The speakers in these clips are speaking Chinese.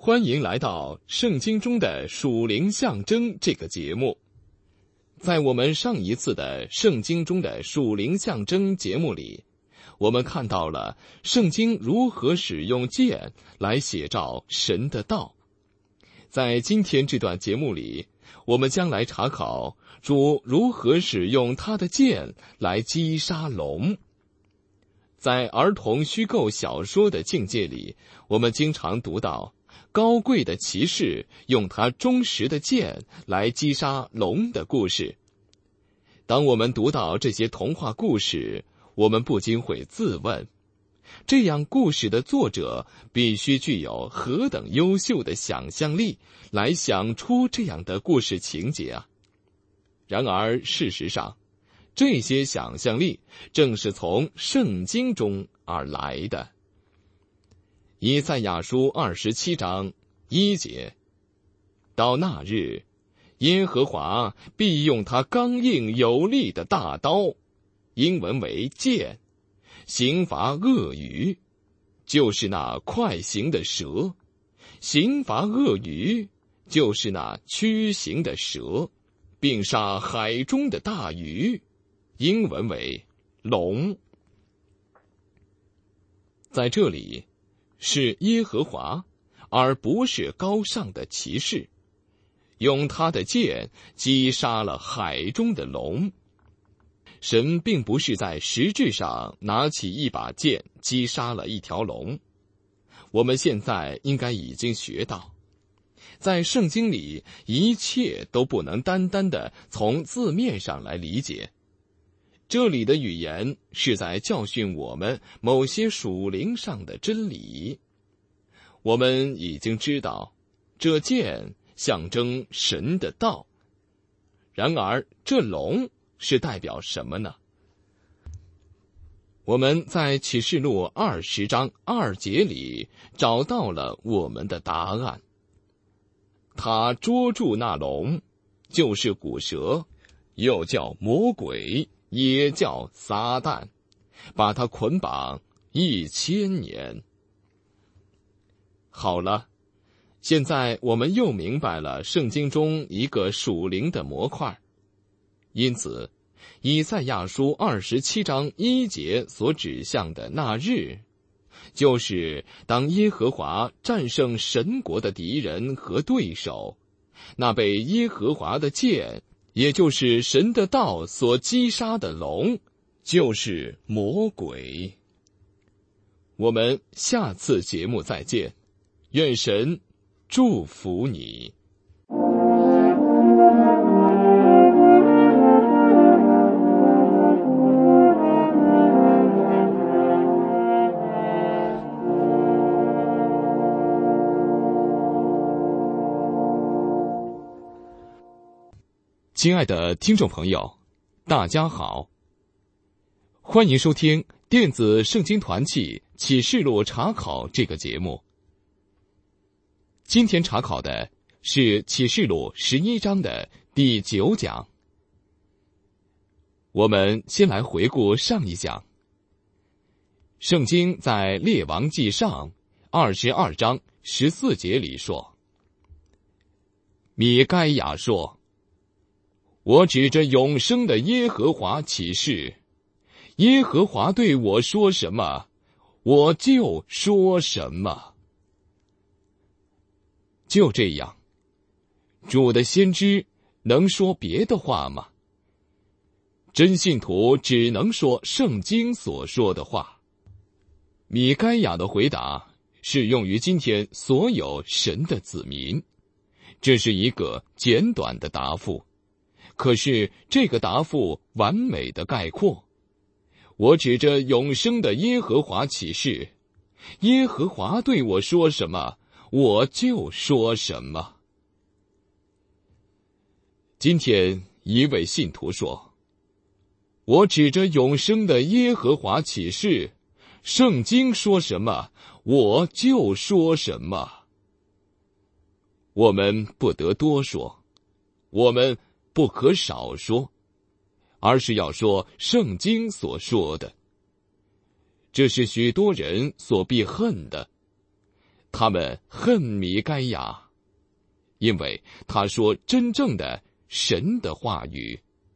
欢迎来到圣经中的属灵象征这个节目。在我们上一次的圣经中的属灵象征节目里，我们看到了圣经如何使用剑来写照神的道。在今天这段节目里，我们将来查考主如何使用他的剑来击杀龙。在儿童虚构小说的境界里，我们经常读到高贵的骑士用他忠实的剑来击杀龙的故事。当我们读到这些童话故事，我们不禁会自问，这样故事的作者必须具有何等优秀的想象力来想出这样的故事情节啊！然而事实上，这些想象力正是从圣经中而来的。以赛亚书27章1节，到那日，耶和华必用他刚硬有力的大刀，英文为剑，刑罚鳄鱼，就是那快行的蛇；刑罚鳄鱼，就是那曲行的蛇，并杀海中的大鱼，英文为龙。在这里是耶和华，而不是高尚的骑士，用他的剑击杀了海中的龙。神并不是在实质上拿起一把剑击杀了一条龙。我们现在应该已经学到，在圣经里一切都不能单单的从字面上来理解。这里的语言是在教训我们某些属灵上的真理。我们已经知道，这剑象征神的道。然而，这龙是代表什么呢？我们在启示录20章2节里找到了我们的答案。他捉住那龙，就是古蛇，又叫魔鬼，也叫撒旦，把他捆绑1000年。好了，现在我们又明白了圣经中一个属灵的模块。因此，以赛亚书27章1节所指向的那日，就是当耶和华战胜神国的敌人和对手，那被耶和华的剑，也就是神的道所击杀的龙，就是魔鬼。我们下次节目再见，愿神祝福你。亲爱的听众朋友，大家好，欢迎收听电子圣经团契启示录查考这个节目。今天查考的是启示录11章的第9讲。我们先来回顾上一讲。圣经在列王记上22章14节里说，米该亚说，我指着永生的耶和华起誓，耶和华对我说什么，我就说什么。就这样，主的先知能说别的话吗？真信徒只能说圣经所说的话。米该亚的回答适用于今天所有神的子民，这是一个简短的答复。可是这个答复完美的概括，我指着永生的耶和华起誓，耶和华对我说什么，我就说什么。今天一位信徒说，我指着永生的耶和华起誓，圣经说什么，我就说什么。我们不得多说，我们不可少说，而是要说圣经所说的。这是许多人所必恨的。 他们恨米该亚，因为他说真正的神的话语。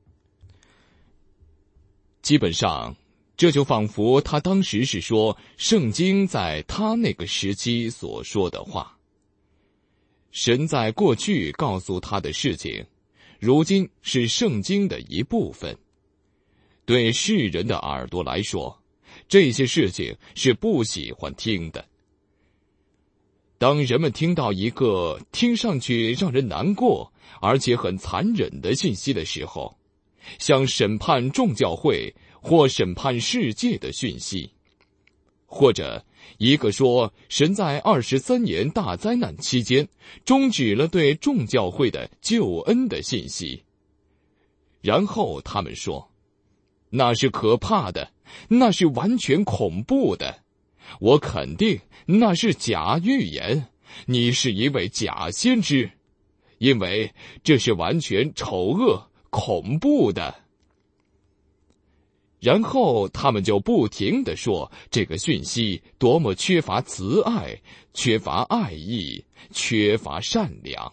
基本上，这就仿佛他当时是说圣经在他那个时期所说的话。神在过去告诉他的事情，如今是圣经的一部分。对世人的耳朵来说，这些事情是不喜欢听的。当人们听到一个听上去让人难过而且很残忍的信息的时候，像审判众教会或审判世界的讯息，或者一个说神在23年大灾难期间终止了对众教会的救恩的信息，然后他们说那是可怕的，那是完全恐怖的，我肯定那是假预言，你是一位假先知，因为这是完全丑恶恐怖的。然后他们就不停地说这个讯息多么缺乏慈爱，缺乏爱意，缺乏善良。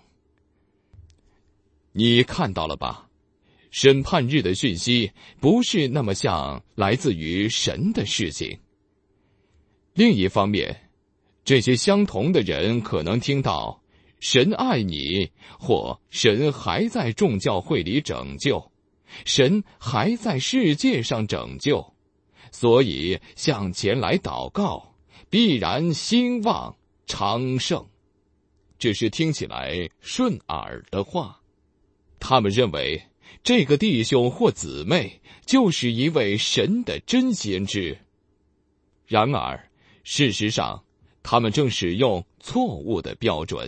你看到了吧？审判日的讯息不是那么像来自于神的事情。另一方面，这些相同的人可能听到神爱你，或神还在众教会里拯救，神还在世界上拯救，所以向前来祷告，必然兴旺昌盛。这是听起来顺耳的话。他们认为这个弟兄或姊妹就是一位神的真先知。然而事实上他们正使用错误的标准。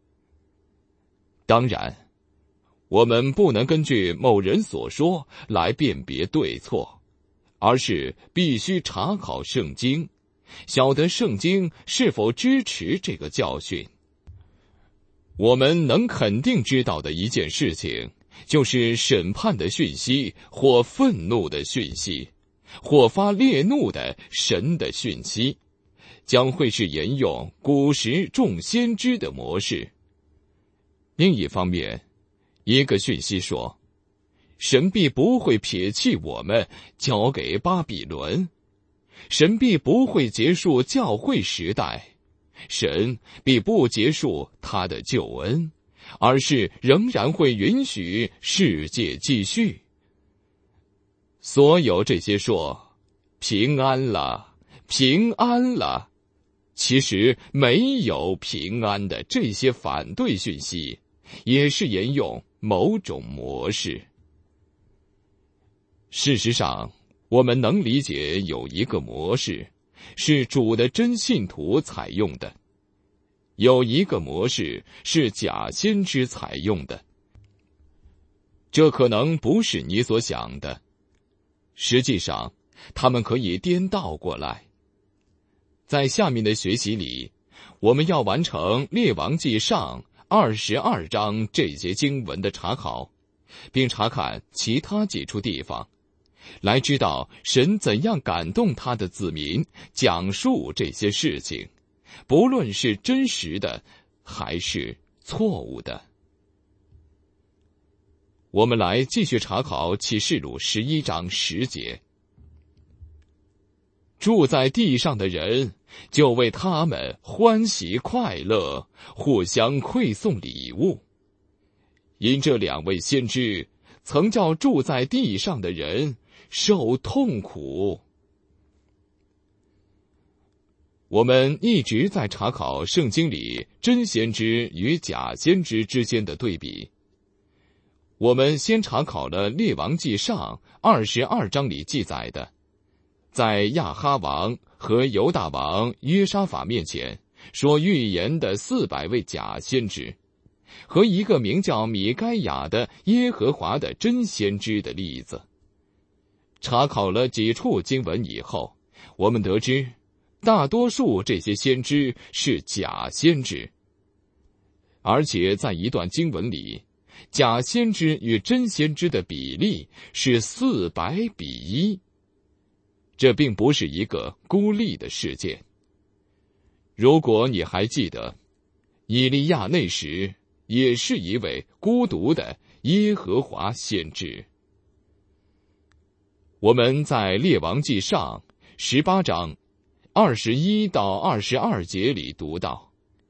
当然我们不能根据某人所说来辨别对错，而是必须查考圣经，晓得圣经是否支持这个教训。我们能肯定知道的一件事情，就是审判的讯息，或愤怒的讯息，或发烈怒的神的讯息，将会是沿用古时众先知的模式。另一方面，一个讯息说，神必不会撇弃我们，交给巴比伦，神必不会结束教会时代，神必不结束他的救恩，而是仍然会允许世界继续。所有这些说平安了，平安了，其实没有平安的这些反对讯息，也是沿用某种模式。事实上，我们能理解有一个模式是主的真信徒采用的，有一个模式是假先知采用的。这可能不是你所想的，实际上他们可以颠倒过来。在下面的学习里，我们要完成列王纪上22章这些经文的查考，并查看其他几处地方，来知道神怎样感动他的子民讲述这些事情，不论是真实的还是错误的。我们来继续查考启示录11章10节。住在地上的人就为他们欢喜快乐，互相馈送礼物，因这2位先知曾叫住在地上的人受痛苦。我们一直在查考圣经里真先知与假先知之间的对比。我们先查考了列王纪上22章里记载的，在亚哈王和犹大王约沙法面前说预言的400位假先知，和一个名叫米该亚的耶和华的真先知的例子。查考了几处经文以后，我们得知大多数这些先知是假先知，而且在一段经文里，假先知与真先知的比例是400:1。这并不是一个孤立的事件。 如果你还记得，以利亚那时也是一位孤独的耶和华先知。我们在列王记上18章21到22节里读到，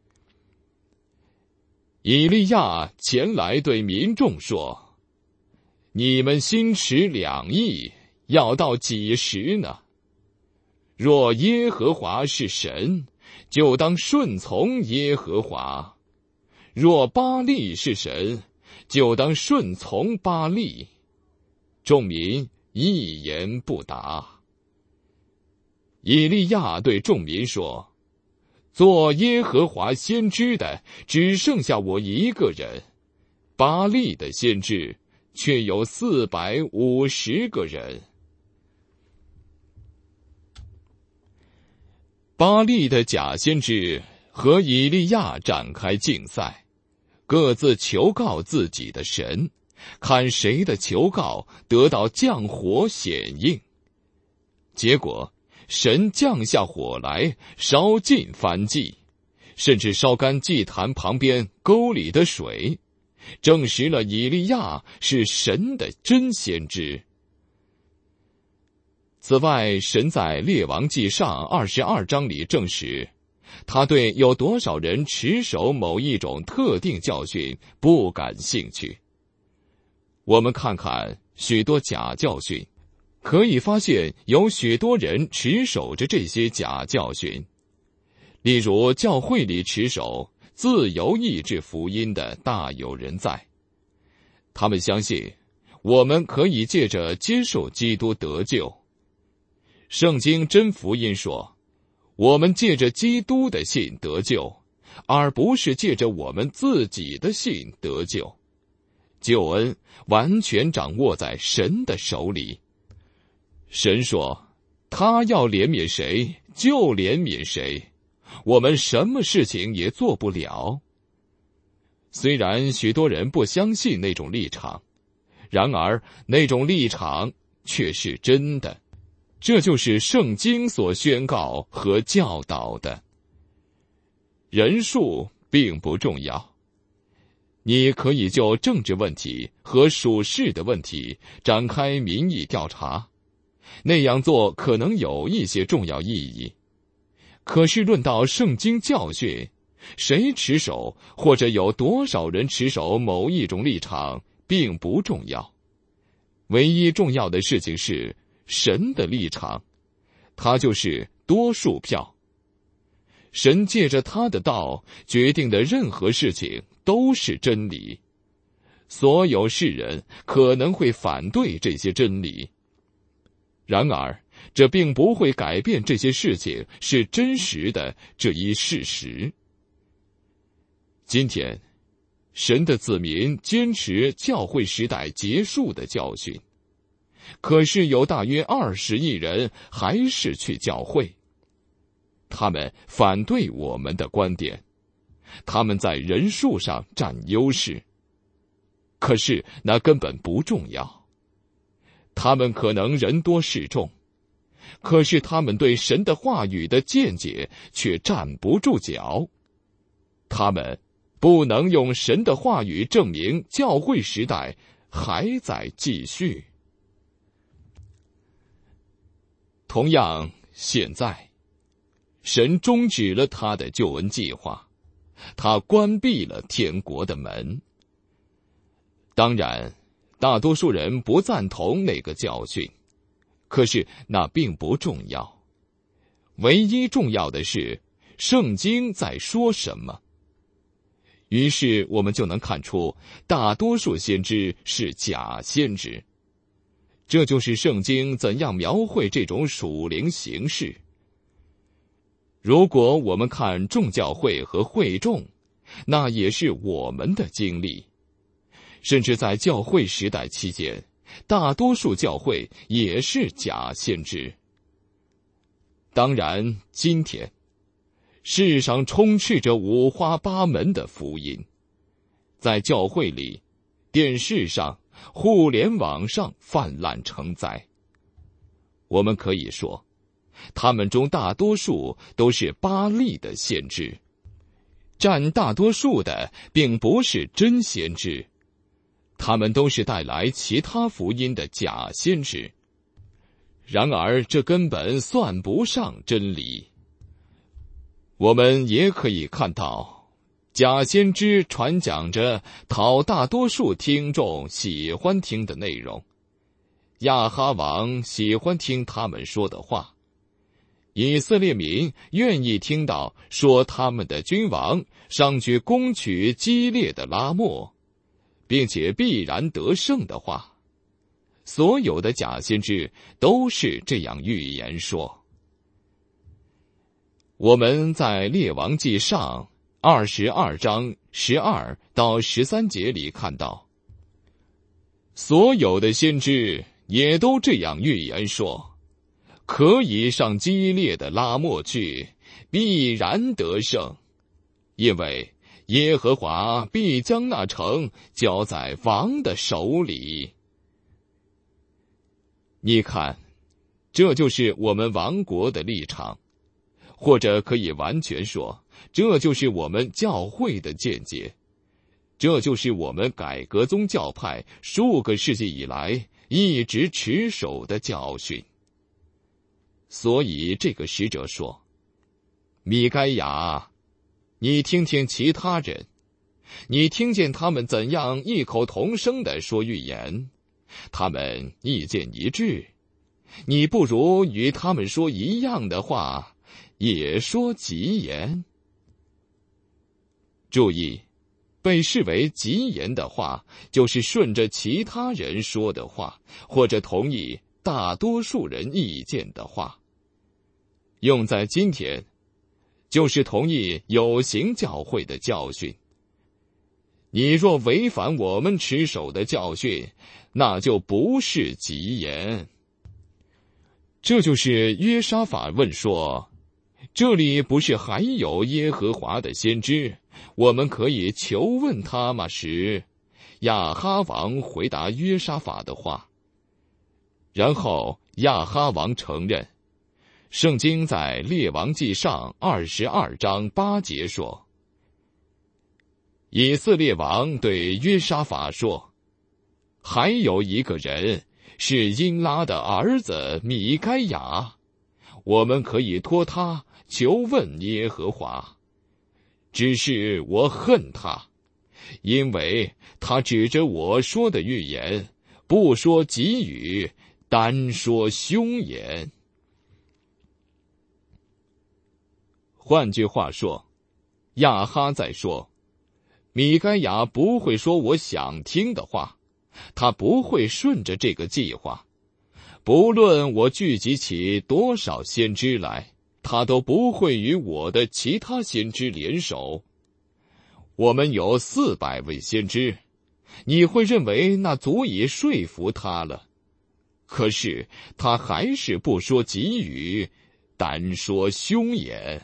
以利亚前来对民众说：你们心持两意，要到几时呢？若耶和华是神，就当顺从耶和华；若巴力是神，就当顺从巴力。众民一言不答。以利亚对众民说：做耶和华先知的只剩下我一个人，巴力的先知却有450个人。巴力的假先知和以利亚展开竞赛，各自求告自己的神，看谁的求告得到降火显应。结果神降下火来，烧尽燔祭，甚至烧干祭坛旁边沟里的水，证实了以利亚是神的真先知。此外，神在列王记上22章里证实，他对有多少人持守某一种特定教训不感兴趣。我们看看许多假教训，可以发现有许多人持守着这些假教训。例如，教会里持守自由意志福音的大有人在，他们相信我们可以借着接受基督得救。圣经真福音说，我们借着基督的信得救，而不是借着我们自己的信得救。救恩完全掌握在神的手里。神说，他要怜悯谁就怜悯谁，我们什么事情也做不了。虽然许多人不相信那种立场，然而那种立场却是真的。这就是圣经所宣告和教导的。人数并不重要，你可以就政治问题和属世的问题展开民意调查，那样做可能有一些重要意义。可是论到圣经教训，谁持守或者有多少人持守某一种立场并不重要。唯一重要的事情是神的立场，他就是多数票。神借着他的道决定的任何事情都是真理。所有世人可能会反对这些真理，然而这并不会改变这些事情是真实的这一事实。今天，神的子民坚持教会时代结束的教训，可是有大约20亿人还是去教会。他们反对我们的观点，他们在人数上占优势，可是那根本不重要。他们可能人多势众，可是他们对神的话语的见解却站不住脚。他们不能用神的话语证明教会时代还在继续。同样，现在，神终止了他的救恩计划，他关闭了天国的门。当然，大多数人不赞同那个教训，可是那并不重要。唯一重要的是，圣经在说什么。于是我们就能看出，大多数先知是假先知。这就是圣经怎样描绘这种属灵形式。如果我们看众教会和会众，那也是我们的经历。甚至在教会时代期间，大多数教会也是假先知。当然，今天世上充斥着五花八门的福音，在教会里、电视上、互联网上泛滥成灾。我们可以说， 他们中大多数都是巴力的先知，占大多数的并不是真先知，他们都是带来其他福音的假先知。然而这根本算不上真理。我们也可以看到，假先知传讲着讨大多数听众喜欢听的内容，亚哈王喜欢听他们说的话，以色列民愿意听到说他们的君王上去攻取激烈的拉末，并且必然得胜的话。所有的假先知都是这样预言说。我们在列王纪上22章12到13节里看到，所有的先知也都这样预言说，可以上激烈的拉末去，必然得胜，因为耶和华必将那城交在王的手里。你看，这就是我们王国的立场，或者可以完全说，这就是我们教会的见解，这就是我们改革宗教派数个世纪以来一直持守的教训。所以这个使者说，米该亚，你听听其他人，你听见他们怎样异口同声地说预言，他们意见一致，你不如与他们说一样的话，也说吉言。注意，被视为吉言的话，就是顺着其他人说的话，或者同意大多数人意见的话。用在今天，就是同意有形教会的教训。你若违反我们持守的教训，那就不是吉言。这就是约沙法问说，这里不是还有耶和华的先知，我们可以求问他吗？时，亚哈王回答约沙法的话。然后亚哈王承认，圣经在列王纪上22章8节说，以色列王对约沙法说，还有一个人是因拉的儿子米该亚，我们可以托他求问耶和华。只是我恨他，因为他指着我说的预言，不说吉语，单说凶言。换句话说，亚哈在说，米该亚不会说我想听的话，他不会顺着这个计划，不论我聚集起多少先知来，他都不会与我的其他先知联手。我们有400位先知，你会认为那足以说服他了，可是他还是不说吉语，单说凶言。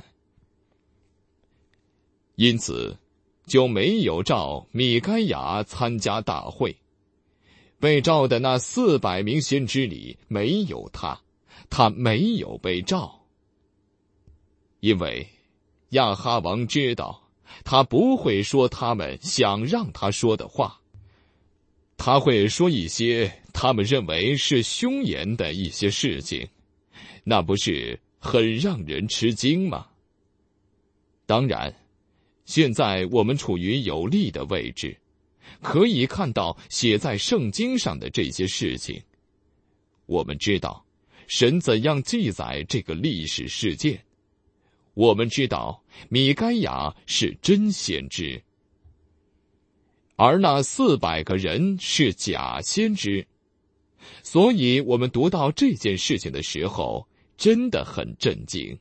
因此就没有召米该亚参加大会。被召的那400名先知里没有他，他没有被召。因为亚哈王知道，他不会说他们想让他说的话，他会说一些他们认为是凶言的一些事情，那不是很让人吃惊吗？当然，现在我们处于有利的位置，可以看到写在圣经上的这些事情。我们知道神怎样记载这个历史事件，我们知道米该亚是真先知，而那400个人是假先知。所以我们读到这件事情的时候，真的很震惊。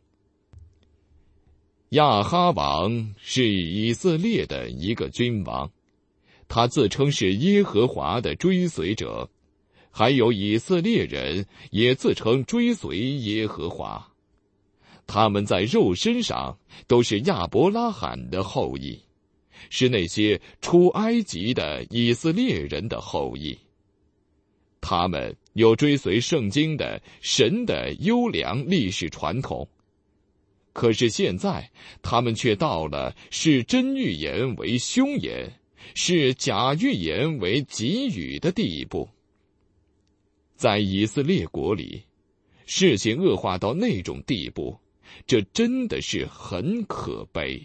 亚哈王是以色列的一个君王，他自称是耶和华的追随者，还有以色列人也自称追随耶和华。他们在肉身上都是亚伯拉罕的后裔，是那些出埃及的以色列人的后裔。 他们有追随圣经的神的优良历史传统，可是现在他们却到了视真预言为凶言，视假预言为给予的地步。在以色列国里，事情恶化到那种地步，这真的是很可悲。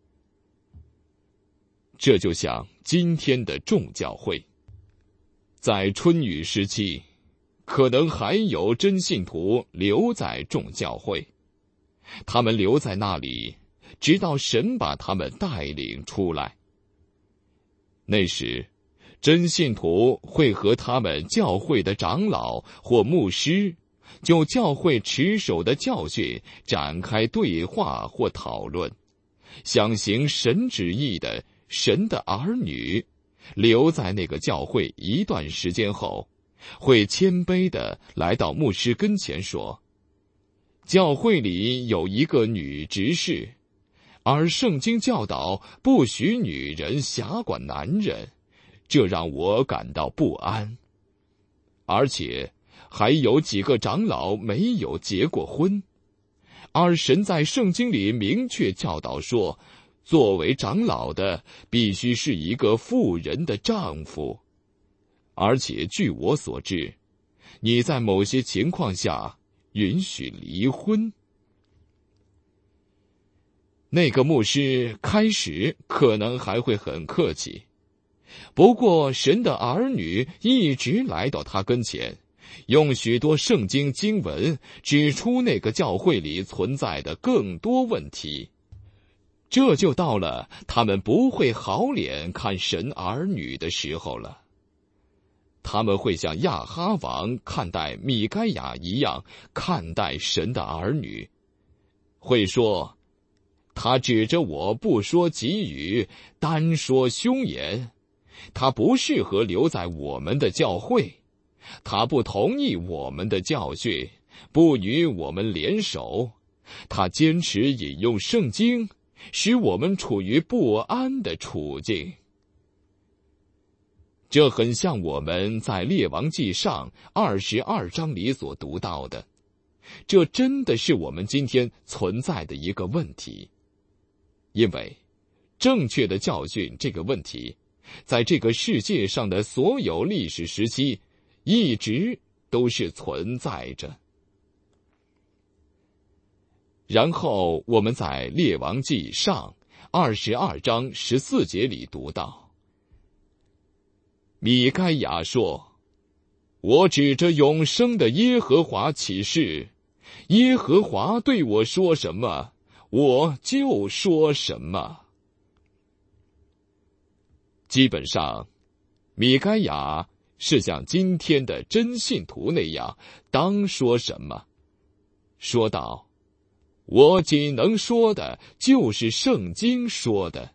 这就像今天的众教会，在春雨时期，可能还有真信徒留在众教会，他们留在那里，直到神把他们带领出来。那时，真信徒会和他们教会的长老或牧师，就教会持守的教训展开对话或讨论。想行神旨意的神的儿女，留在那个教会一段时间后，会谦卑地来到牧师跟前说：教会里有一个女执事，而圣经教导不许女人辖管男人，这让我感到不安。而且还有几个长老没有结过婚，而神在圣经里明确教导说，作为长老的必须是一个妇人的丈夫。而且据我所知，你在某些情况下允许离婚。那个牧师开始可能还会很客气，不过神的儿女一直来到他跟前，用许多圣经经文指出那个教会里存在的更多问题。这就到了他们不会好脸看神儿女的时候了。他们会像亚哈王看待米该亚一样看待神的儿女，会说，他指着我不说给予，单说凶言，他不适合留在我们的教会，他不同意我们的教训，不与我们联手，他坚持引用圣经，使我们处于不安的处境。这很像我们在列王纪上22章里所读到的，这真的是我们今天存在的一个问题。因为正确的教训这个问题，在这个世界上的所有历史时期一直都是存在着。然后我们在列王纪上22章14节里读到，米该亚说，我指着永生的耶和华起誓，耶和华对我说什么，我就说什么。基本上，米该亚是像今天的真信徒那样，当说什么，说道，我仅能说的就是圣经说的。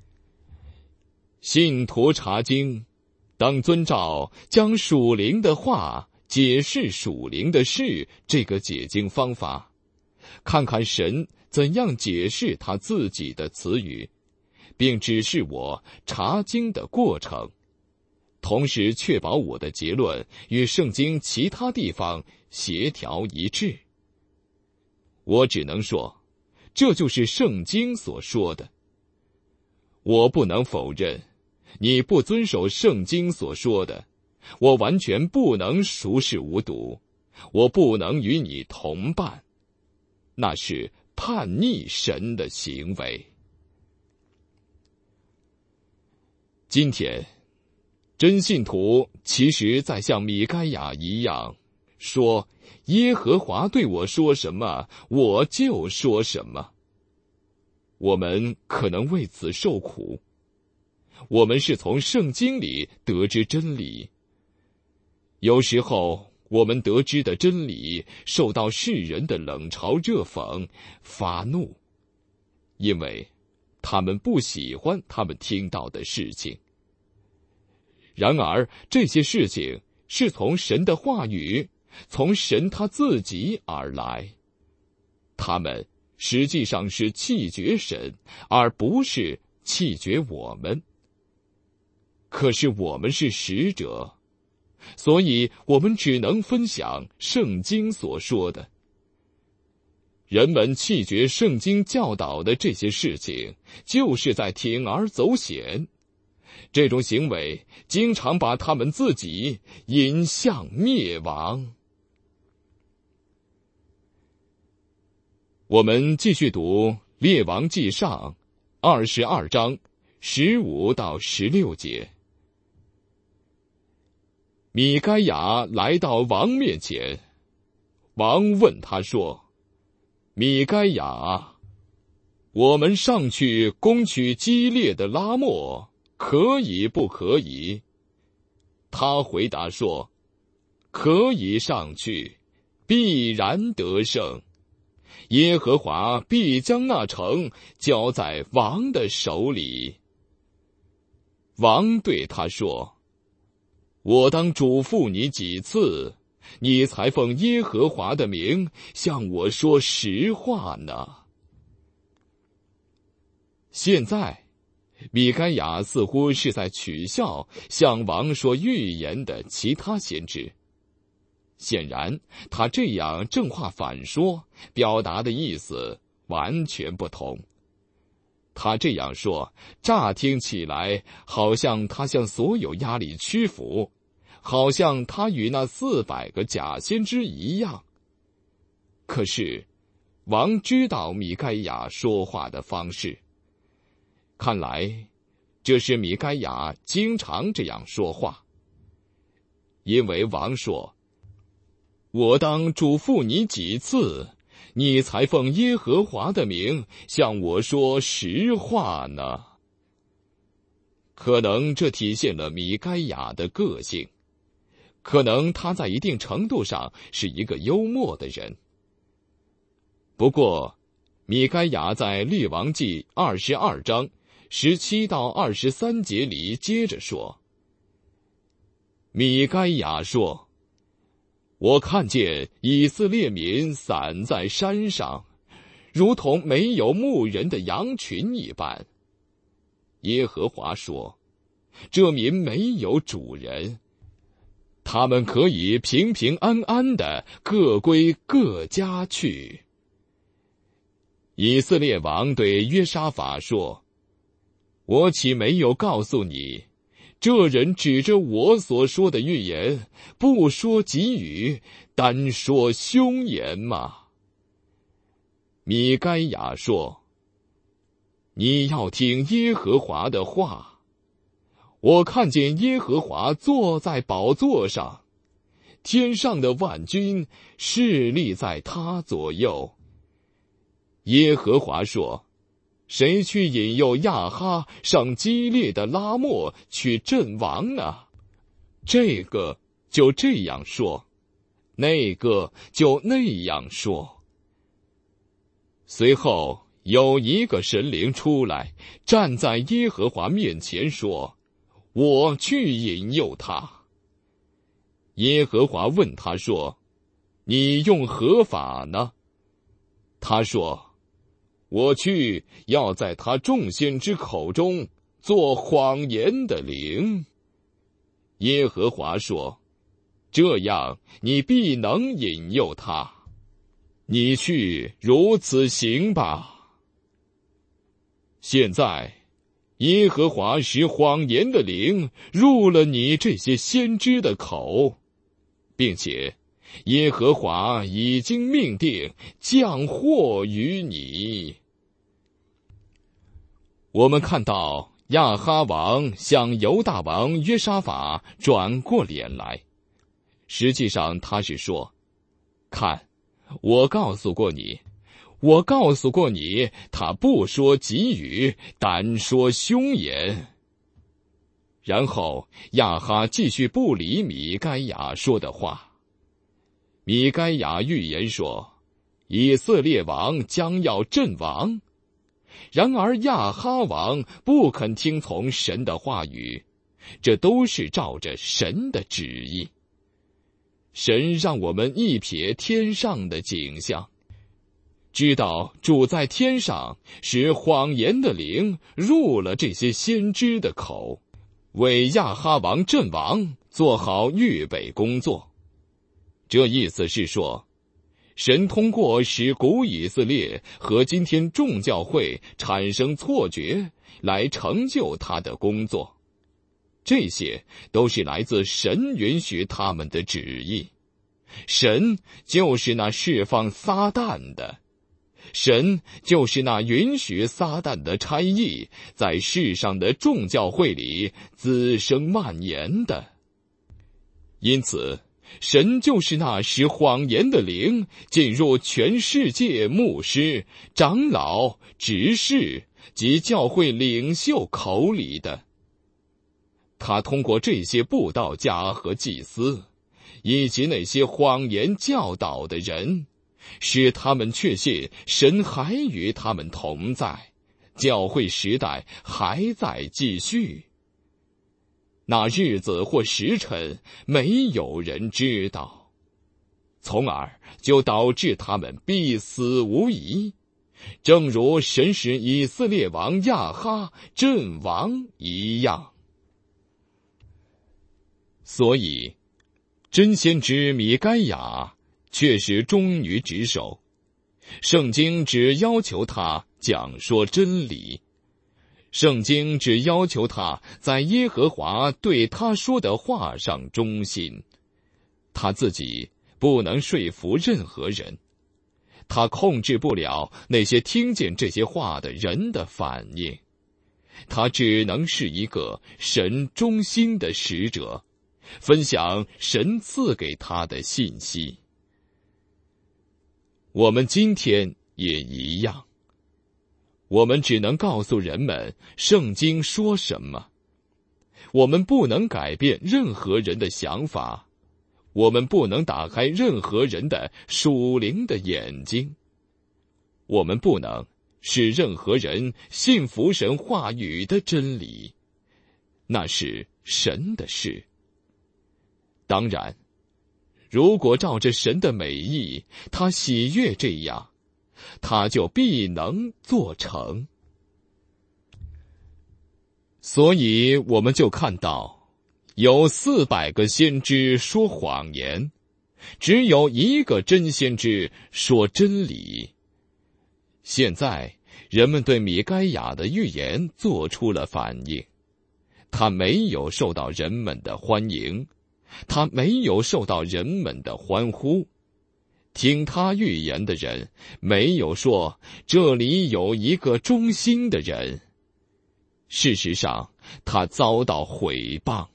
信徒查经，当遵照将属灵的话解释属灵的事这个解经方法，看看神怎样解释他自己的词语，并指示我查经的过程，同时确保我的结论与圣经其他地方协调一致。我只能说，这就是圣经所说的。我不能否认你不遵守圣经所说的，我完全不能熟视无睹，我不能与你同伴，那是叛逆神的行为。今天，真信徒其实在像米该亚一样说，耶和华对我说什么，我就说什么。我们可能为此受苦。我们是从圣经里得知真理，有时候我们得知的真理受到世人的冷嘲热讽、发怒，因为他们不喜欢他们听到的事情。然而这些事情是从神的话语，从神他自己而来，他们实际上是弃绝神，而不是弃绝我们。可是我们是使者， 所以我们只能分享圣经所说的。人们弃绝圣经教导的这些事情，就是在铤而走险。这种行为经常把他们自己引向灭亡。我们继续读《列王纪上》22章15到16节。米该亚来到王面前，王问他说：“米该亚，我们上去攻取基列的拉末，可以不可以？”他回答说：“可以上去，必然得胜。耶和华必将那城交在王的手里。”王对他说：“我当嘱咐你几次，你才奉耶和华的名向我说实话呢？”现在米该亚似乎是在取笑向王说预言的其他先知。显然他这样正话反说，表达的意思完全不同。他这样说，乍听起来好像他向所有压力屈服，好像他与那400个假先知一样。可是王知道米该亚说话的方式，看来这是米该亚经常这样说话。因为王说：“我当嘱咐你几次，你才奉耶和华的名向我说实话呢？”可能这体现了米该亚的个性，可能他在一定程度上是一个幽默的人。不过米该亚在列王纪22章17到23节里接着说：“米该亚说，我看见以色列民散在山上，如同没有牧人的羊群一般。耶和华说，这民没有主人，他们可以平平安安的各归各家去。”以色列王对约沙法说：“我岂没有告诉你，这人指着我所说的预言，不说吉语，单说凶言吗？”米该亚说：“你要听耶和华的话。我看见耶和华坐在宝座上，天上的万军侍立在他左右。耶和华说，谁去引诱亚哈上基列的拉末去阵亡呢？这个就这样说，那个就那样说。”随后有一个神灵出来，站在耶和华面前说：“我去引诱他。”耶和华问他说：“你用何法呢？”他说：“我去要在他众先知口中做谎言的灵。”耶和华说：“这样你必能引诱他。你去如此行吧。”现在耶和华使谎言的灵入了你这些先知的口，并且耶和华已经命定降祸于你。我们看到亚哈王向犹大王约沙法转过脸来，实际上他是说：“看，我告诉过你，他不说吉语，单说凶言。”然后亚哈继续不理米该亚说的话。米该亚预言说，以色列王将要阵亡。然而亚哈王不肯听从神的话语，这都是照着神的旨意。神让我们一瞥天上的景象，知道主在天上使谎言的灵入了这些先知的口，为亚哈王阵亡做好预备工作。这意思是说，神通过使古以色列和今天众教会产生错觉来成就他的工作，这些都是来自神允许他们的旨意。神就是那释放撒旦的，神就是那允许撒旦的差役在世上的众教会里滋生蔓延的。因此，神就是那使谎言的灵进入全世界牧师、长老、执事及教会领袖口里的。他通过这些布道家和祭司，以及那些谎言教导的人，使他们确信神还与他们同在，教会时代还在继续。那日子或时辰，没有人知道，从而就导致他们必死无疑，正如神使以色列王亚哈阵亡一样。所以，真先知米该亚却是忠于职守，圣经只要求他讲说真理，圣经只要求他在耶和华对他说的话上忠心，他自己不能说服任何人，他控制不了那些听见这些话的人的反应，他只能是一个神忠心的使者，分享神赐给他的信息。我们今天也一样，我们只能告诉人们圣经说什么，我们不能改变任何人的想法，我们不能打开任何人的属灵的眼睛，我们不能使任何人信服神话语的真理，那是神的事。当然，如果照着神的美意，他喜悦这样，他就必能做成。所以我们就看到，有400个先知说谎言，只有1个真先知说真理。现在人们对米该亚的预言做出了反应，他没有受到人们的欢迎，他没有受到人们的欢呼。听他预言的人没有说这里有一个忠心的人，事实上他遭到毁谤。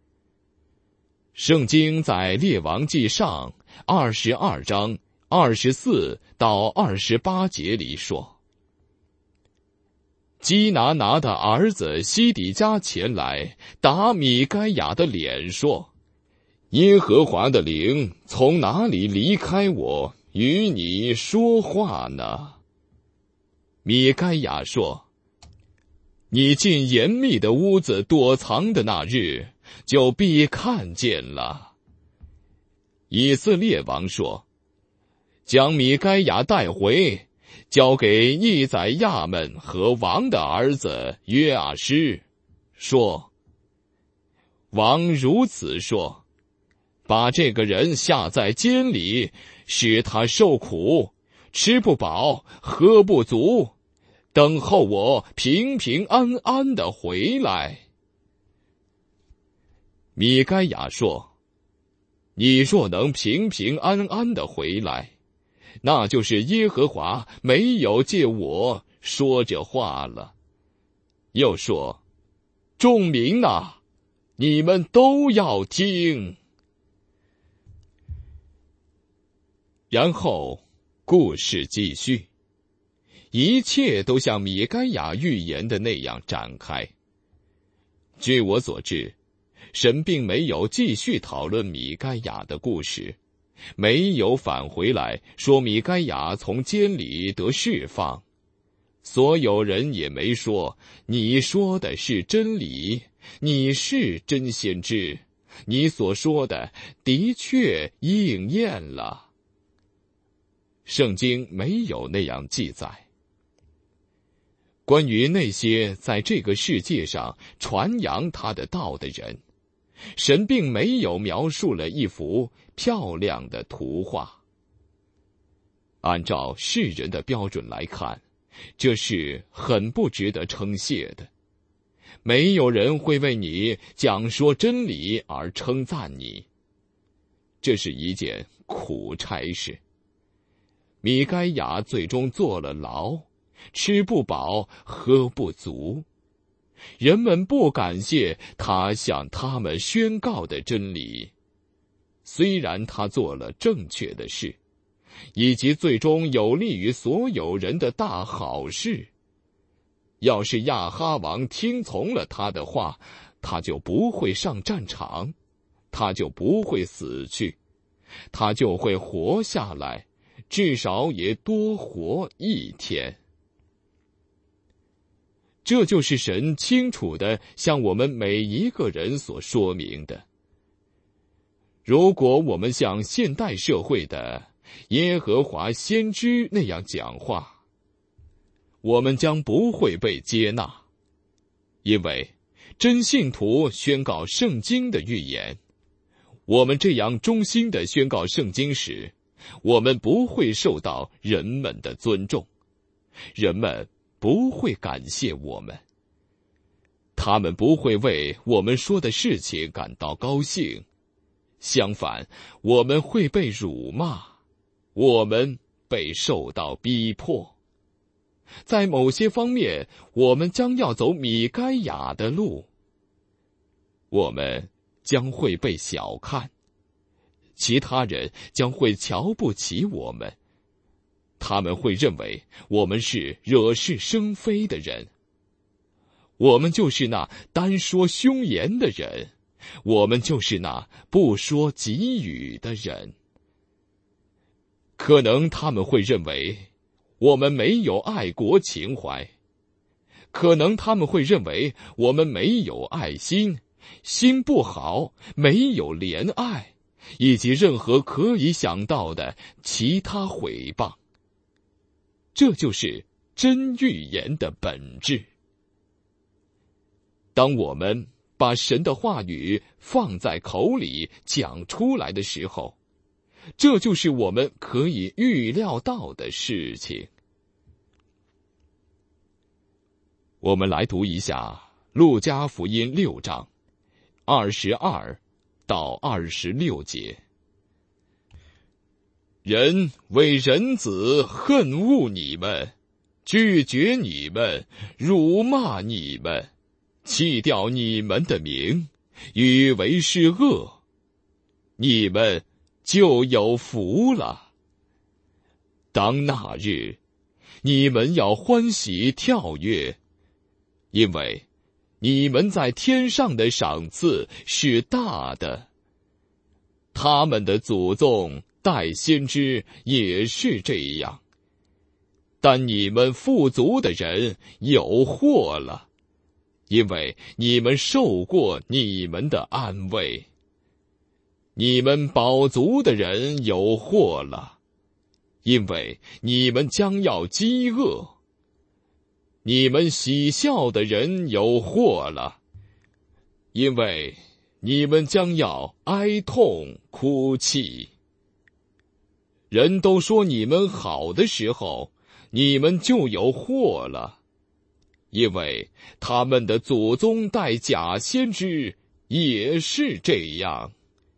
圣经在列王记上22章24到28节里说，基拿拿的儿子西底家前来打米该亚的脸说，耶和华的灵从哪里离开我，与你说话呢？米该亚说，你进严密的屋子躲藏的那日，就必看见了。以色列王说，将米该亚带回，交给易宰亚们和王的儿子约阿施，说，王如此说，把这个人下在监里，使他受苦，吃不饱，喝不足，等候我平平安安地回来。米该亚说，你若能平平安安地回来，那就是耶和华没有借我说这话了。又说，众民啊，你们都要听。然后故事继续，一切都像米该亚预言的那样展开。据我所知，神并没有继续讨论米该亚的故事，没有返回来说米该亚从监里得释放，所有人也没说你说的是真理，你是真先知，你所说的的确应验了。圣经没有那样记载。关于那些在这个世界上传扬他的道的人， 神并没有描述了一幅漂亮的图画。按照世人的标准来看，这是很不值得称谢的。没有人会为你讲说真理而称赞你。这是一件苦差事。米该亚最终坐了牢，吃不饱，喝不足。人们不感谢他向他们宣告的真理，虽然他做了正确的事，以及最终有利于所有人的大好事。要是亚哈王听从了他的话，他就不会上战场，他就不会死去，他就会活下来，至少也多活一天。这就是神清楚地向我们每一个人所说明的。如果我们像现代社会的耶和华先知那样讲话，我们将不会被接纳，因为真信徒宣告圣经的预言。我们这样忠心地宣告圣经时，我们不会受到人们的尊重，人们不会感谢我们，他们不会为我们说的事情感到高兴，相反，我们会被辱骂，我们被受到逼迫。在某些方面，我们将要走米该亚的路，我们将会被小看，其他人将会瞧不起我们，他们会认为我们是惹是生非的人，我们就是那单说凶言的人，我们就是那不说吉语的人。可能他们会认为我们没有爱国情怀，可能他们会认为我们没有爱心，心不好，没有怜爱，以及任何可以想到的其他毁谤。这就是真预言的本质。当我们把神的话语放在口里讲出来的时候，这就是我们可以预料到的事情。我们来读一下路加福音6章22到26节。人为人子恨恶你们，拒绝你们，辱骂你们，弃掉你们的名，以为是恶，你们就有福了。当那日，你们要欢喜跳跃，因为你们在天上的赏赐是大的。他们的祖宗代先知也是这样，但你们富足的人有祸了，因为你们受过你们的安慰。你们饱足的人有祸了，因为你们将要饥饿。你们喜笑的人有祸了，因为你们将要哀痛哭泣。人都说你们好的时候，你们就有祸了，因为他们的祖宗代假先知也是这样。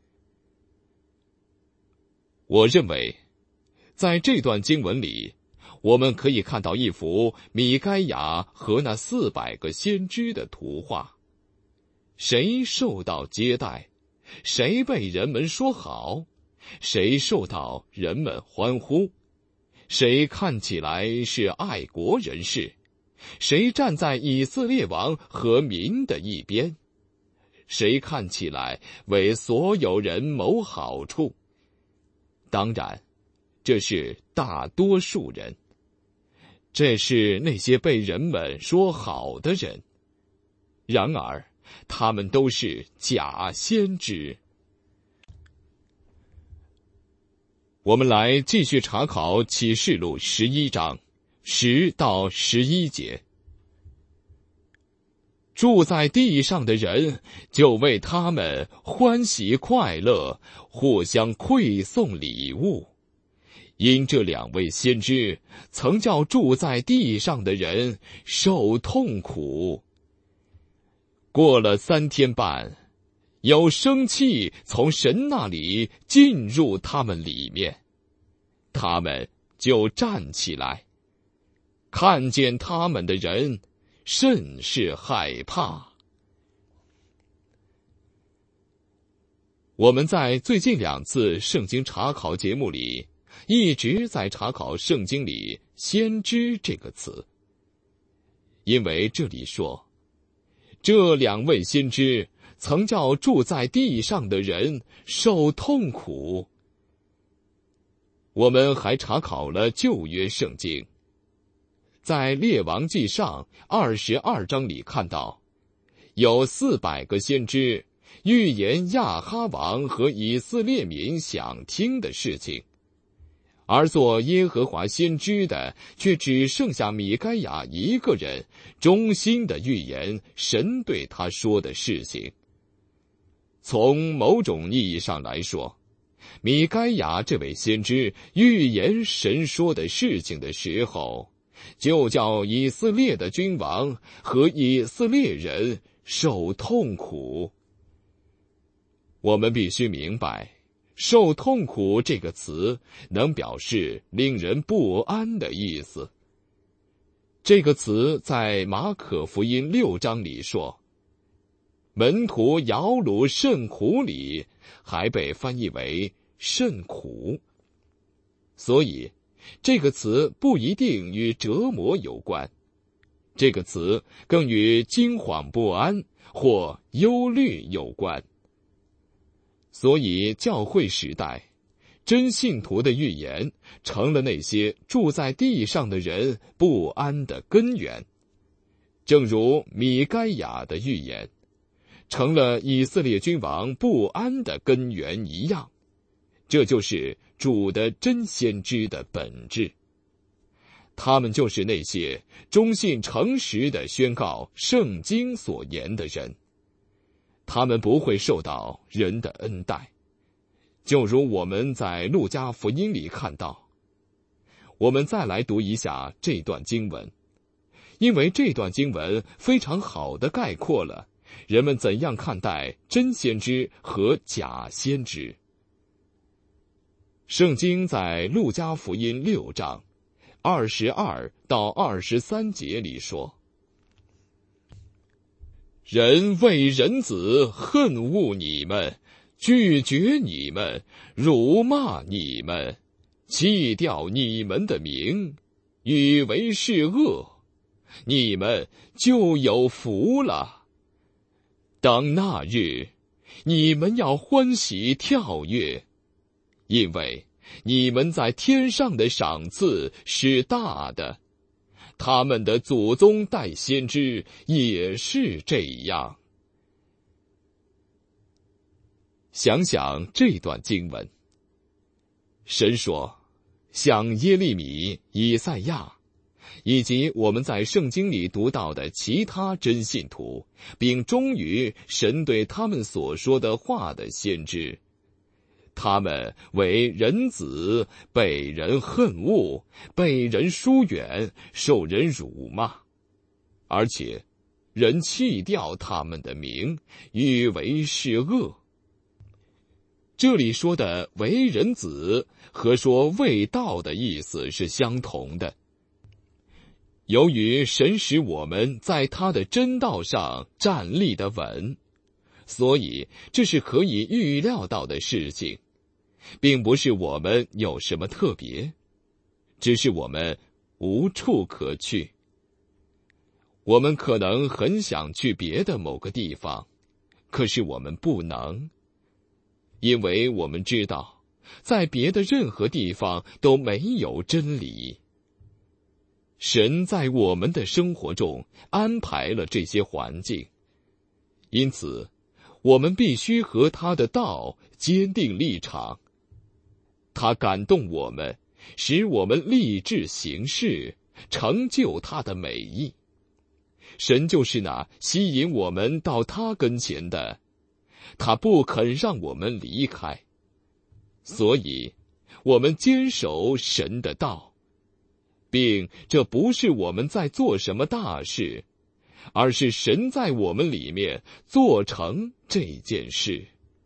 我认为，在这段经文里，我们可以看到一幅米该亚和那400个先知的图画。谁受到接待，谁被人们说好，谁受到人们欢呼，谁看起来是爱国人士，谁站在以色列王和民的一边，谁看起来为所有人谋好处。当然，这是大多数人，这是那些被人们说好的人，然而他们都是假先知。我们来继续查考启示录11章10到11节。 住在地上的人就为他们欢喜快乐，互相馈送礼物。因这2位先知曾叫住在地上的人受痛苦。过了3天半，有生气从神那里进入他们里面，他们就站起来，看见他们的人甚是害怕。我们在最近2次圣经查考节目里，一直在查考圣经里先知这个词，因为这里说，这2位先知曾叫住在地上的人受痛苦。我们还查考了旧约圣经，在列王记上22章里看到，有400个先知预言亚哈王和以色列民想听的事情，而做耶和华先知的却只剩下米该亚一个人，忠心的预言神对他说的事情。从某种意义上来说，米该亚这位先知预言神说的事情的时候，就叫以色列的君王和以色列人受痛苦。我们必须明白，受痛苦这个词能表示令人不安的意思。这个词在马可福音6章里说，门徒摇橹甚苦里，还被翻译为甚苦。所以这个词不一定与折磨有关，这个词更与惊惶不安或忧虑有关。所以教会时代，真信徒的预言成了那些住在地上的人不安的根源，正如米该亚的预言成了以色列君王不安的根源一样。这就是主的真先知的本质。他们就是那些忠信诚实地宣告圣经所言的人，他们不会受到人的恩待，就如我们在路加福音里看到。我们再来读一下这段经文，因为这段经文非常好地概括了人们怎样看待真先知和假先知。圣经在路加福音6章22到23节里说，人为人子恨恶你们，拒绝你们，辱骂你们，弃掉你们的名，以为是恶，你们就有福了。当那日，你们要欢喜跳跃，因为你们在天上的赏赐是大的，他们的祖宗代先知也是这样。想想这段经文，神说，像耶利米、以赛亚，以及我们在圣经里读到的其他真信徒，并忠于神对他们所说的话的先知，他们为人子，被人恨恶，被人疏远，受人辱骂，而且人弃掉他们的名，以为是恶。这里说的为人子和说为道的意思是相同的。由于神使我们在他的真道上站立得稳，所以这是可以预料到的事情，并不是我们有什么特别，只是我们无处可去。我们可能很想去别的某个地方，可是我们不能，因为我们知道，在别的任何地方都没有真理。神在我们的生活中安排了这些环境，因此我们必须和他的道坚定立场。他感动我们，使我们立志行事，成就他的美意。 神就是那吸引我们到他跟前的，他不肯让我们离开。所以，我们坚守神的道，并这不是我们在做什么大事，而是神在我们里面做成这件事。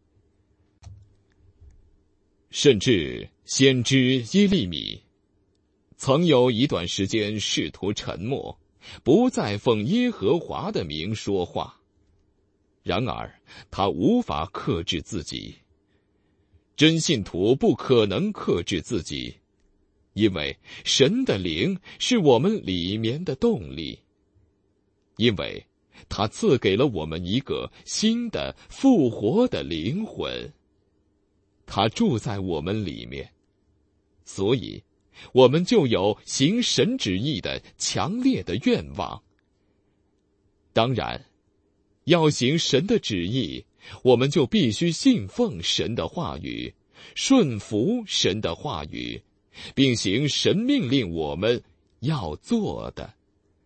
甚至先知耶利米曾有一段时间试图沉默，不再奉耶和华的名说话。然而他无法克制自己。真信徒不可能克制自己，因为神的灵是我们里面的动力，因为他赐给了我们一个新的复活的灵魂，他住在我们里面，所以我们就有行神旨意的强烈的愿望。当然，要行神的旨意，我们就必须信奉神的话语，顺服神的话语，并行神命令我们要做的。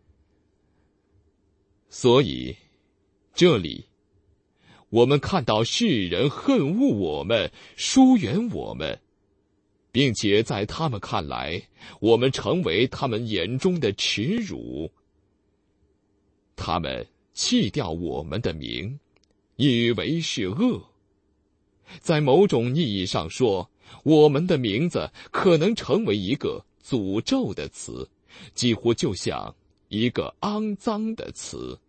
所以，这里我们看到世人恨恶我们，疏远我们，并且在他们看来，我们成为他们眼中的耻辱。他们弃掉我们的名，以为是恶。在某种意义上说，我们的名字可能成为一个诅咒的词，几乎就像一个肮脏的词。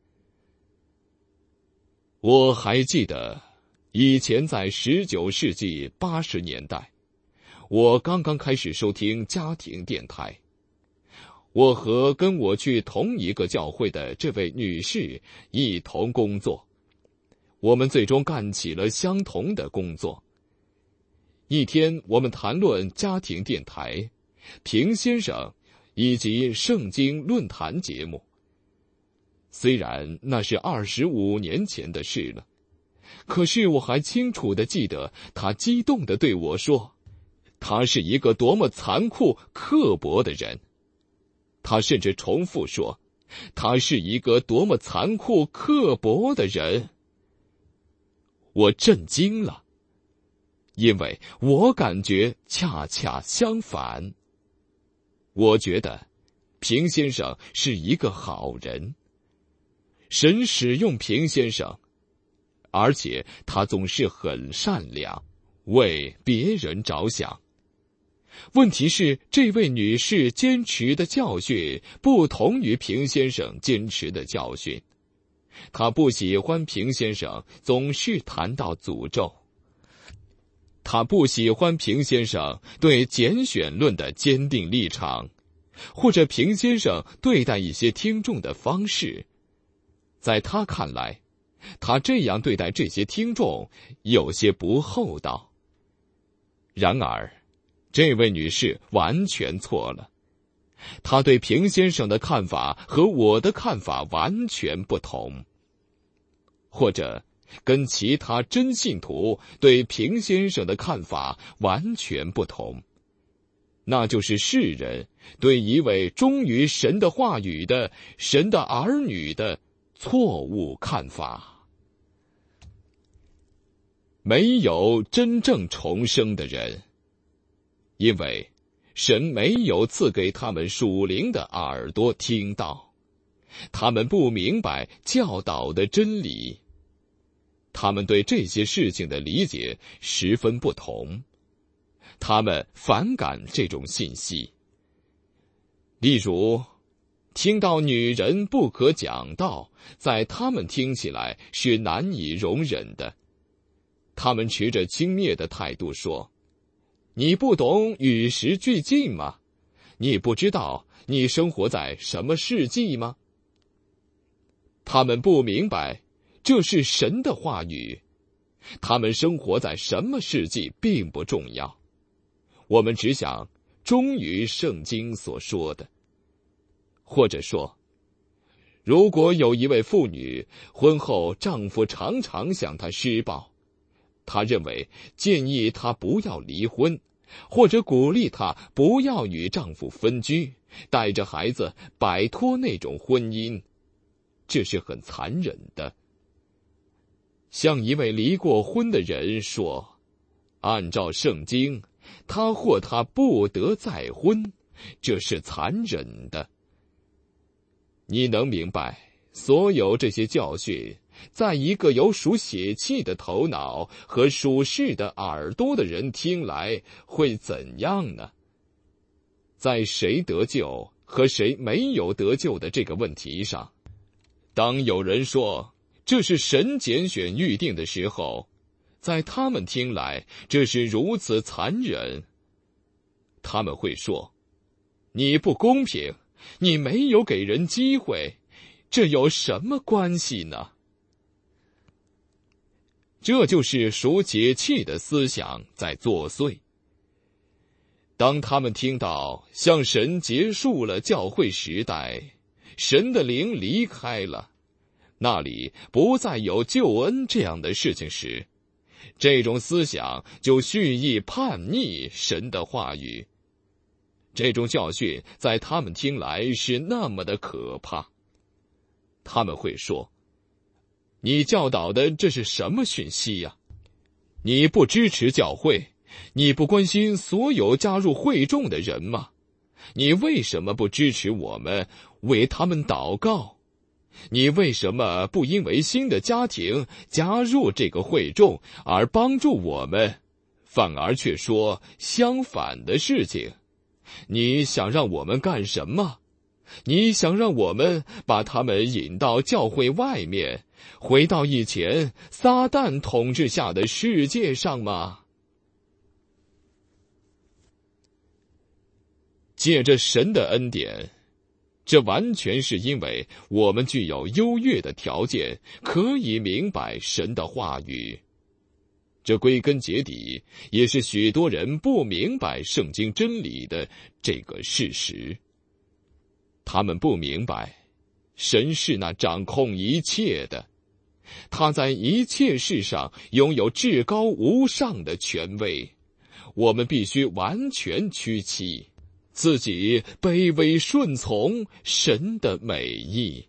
我还记得以前在19世纪80年代，我刚刚开始收听家庭电台。我和跟我去同一个教会的这位女士一同工作，我们最终干起了相同的工作。一天，我们谈论家庭电台、平先生以及圣经论坛节目。虽然那是25年前的事了，可是我还清楚地记得他激动地对我说，他是一个多么残酷刻薄的人。他甚至重复说，他是一个多么残酷刻薄的人。我震惊了，因为我感觉恰恰相反。我觉得平先生是一个好人，神使用平先生，而且他总是很善良，为别人着想。问题是，这位女士坚持的教训不同于平先生坚持的教训。她不喜欢平先生总是谈到诅咒，她不喜欢平先生对拣选论的坚定立场，或者平先生对待一些听众的方式。在她看来，他这样对待这些听众有些不厚道。然而这位女士完全错了，她对平先生的看法和我的看法完全不同，或者跟其他真信徒对平先生的看法完全不同，那就是世人对一位忠于神的话语的神的儿女的错误看法。没有真正重生的人，因为神没有赐给他们属灵的耳朵听到，他们不明白教导的真理，他们对这些事情的理解十分不同，他们反感这种信息。例如，听到女人不可讲道，在他们听起来是难以容忍的，他们持着轻蔑的态度说，你不懂与时俱进吗？你不知道你生活在什么世纪吗？他们不明白这是神的话语，他们生活在什么世纪并不重要，我们只想忠于圣经所说的。或者说，如果有一位妇女婚后丈夫常常向她施暴，她认为建议她不要离婚，或者鼓励她不要与丈夫分居，带着孩子摆脱那种婚姻， 这是很残忍的。向一位离过婚的人说，按照圣经，他或她不得再婚，这是残忍的。你能明白，所有这些教训，在一个有属血气的头脑和属世的耳朵的人听来会怎样呢？在谁得救和谁没有得救的这个问题上，当有人说这是神拣选预定的时候，在他们听来这是如此残忍。他们会说，你不公平，你没有给人机会，这有什么关系呢？这就是属血气的思想在作祟。当他们听到向神结束了教会时代，神的灵离开了，那里不再有救恩这样的事情时，这种思想就蓄意叛逆神的话语。这种教训在他们听来是那么的可怕。他们会说，你教导的这是什么讯息呀？你不支持教会，你不关心所有加入会众的人吗？你为什么不支持我们，为他们祷告？你为什么不因为新的家庭加入这个会众而帮助我们，反而却说相反的事情？你想让我们干什么？你想让我们把他们引到教会外面，回到以前撒旦统治下的世界上吗？借着神的恩典，这完全是因为我们具有优越的条件，可以明白神的话语。这归根结底也是许多人不明白圣经真理的这个事实。他们不明白，神是那掌控一切的，他在一切事上拥有至高无上的权威，我们必须完全屈膝，自己卑微顺从神的美意。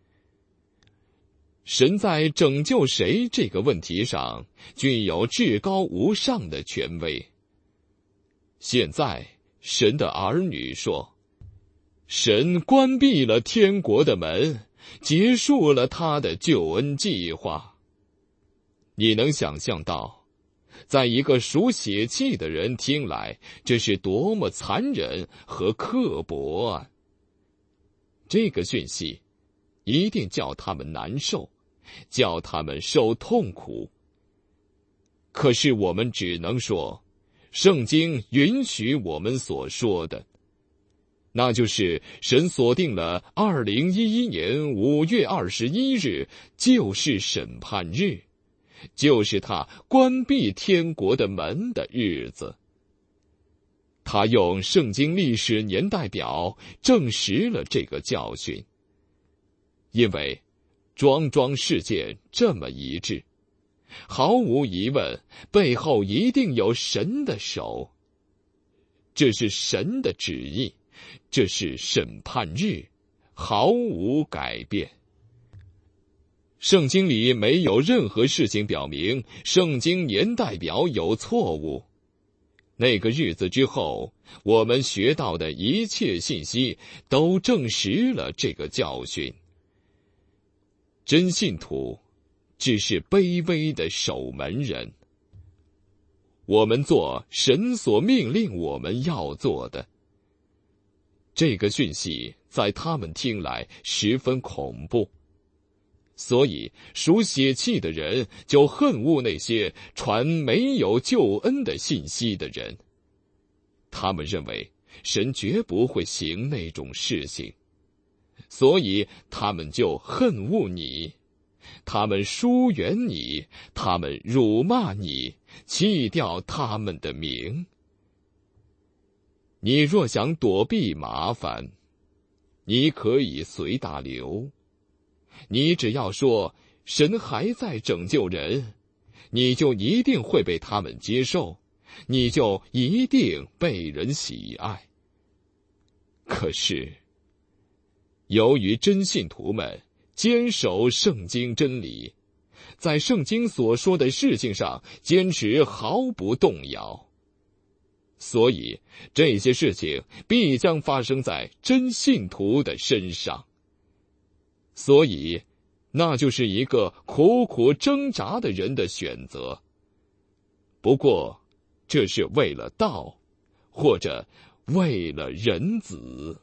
神在拯救谁这个问题上具有至高无上的权威。现在神的儿女说，神关闭了天国的门，结束了他的救恩计划。你能想象到，在一个属血气的人听来，这是多么残忍和刻薄啊！这个讯息一定叫他们难受，叫他们受痛苦。可是我们只能说，圣经允许我们所说的，那就是神锁定了2011年5月21日就是审判日，就是他关闭天国的门的日子。他用圣经历史年代表证实了这个教训，因为桩桩事件这么一致，毫无疑问，背后一定有神的手。这是神的旨意，这是审判日，毫无改变。圣经里没有任何事情表明圣经年代表有错误。那个日子之后，我们学到的一切信息都证实了这个教训。真信徒只是卑微的守门人，我们做神所命令我们要做的。这个讯息在他们听来十分恐怖，所以属血气的人就恨恶那些传没有救恩的信息的人。他们认为神绝不会行那种事情，所以他们就恨恶你，他们疏远你，他们辱骂你，弃掉他们的名。你若想躲避麻烦，你可以随大流。你只要说神还在拯救人，你就一定会被他们接受，你就一定被人喜爱。可是由于真信徒们坚守圣经真理，在圣经所说的事情上坚持毫不动摇。所以这些事情必将发生在真信徒的身上。所以那就是一个苦苦挣扎的人的选择。不过这是为了道，或者为了人子。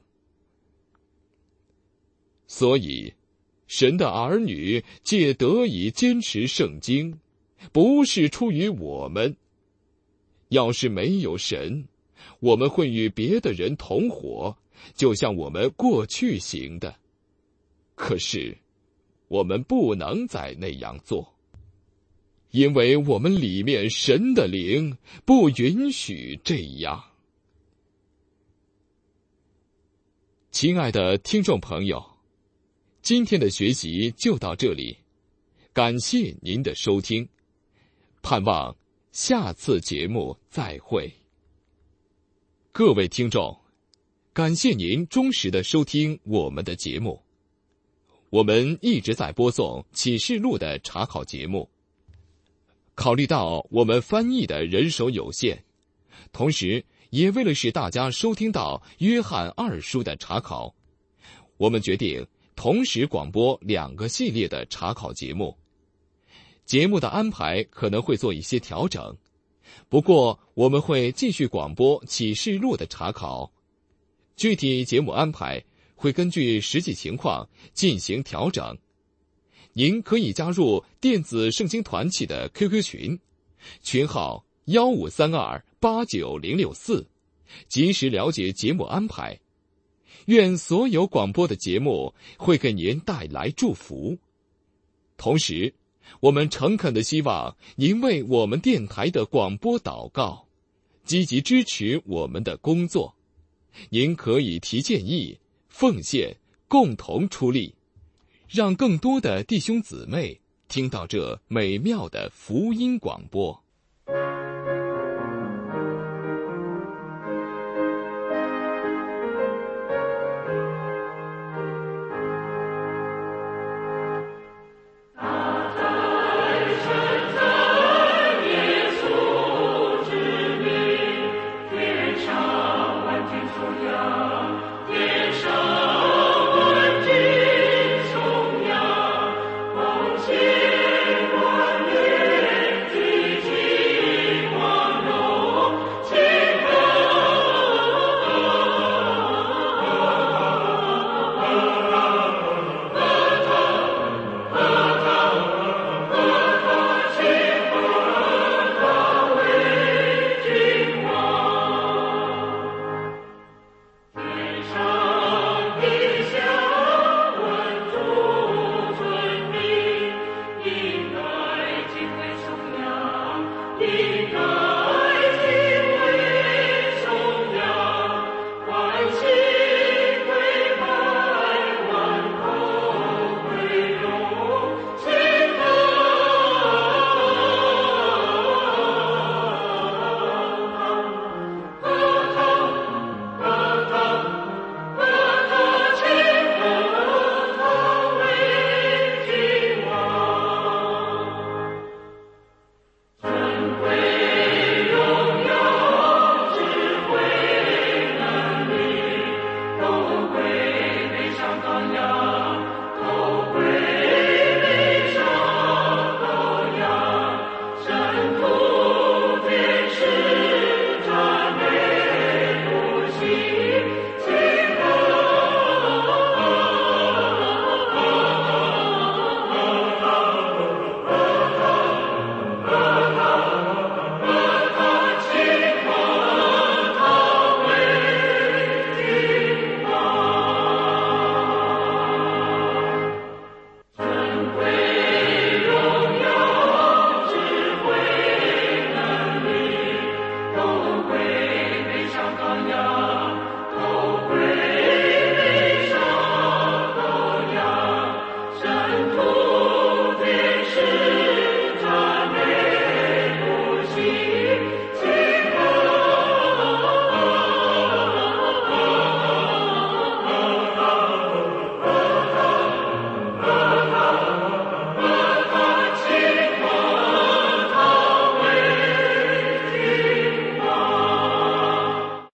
所以神的儿女借得以坚持圣经，不是出于我们。要是没有神，我们会与别的人同伙，就像我们过去行的。可是我们不能再那样做，因为我们里面神的灵不允许这样。亲爱的听众朋友，今天的学习就到这里，感谢您的收听，盼望下次节目再会。各位听众，感谢您忠实的收听我们的节目。我们一直在播送启示录的查考节目。考虑到我们翻译的人手有限，同时也为了使大家收听到约翰二书的查考，我们决定同时广播2个系列的查考节目。节目的安排可能会做一些调整，不过我们会继续广播启示录的查考。具体节目安排会根据实际情况进行调整。您可以加入电子圣经团契的 QQ 群，群号153289064，及时了解节目安排。愿所有广播的节目会给您带来祝福。同时，我们诚恳地希望您为我们电台的广播祷告，积极支持我们的工作。您可以提建议、奉献，共同出力，让更多的弟兄姊妹听到这美妙的福音广播。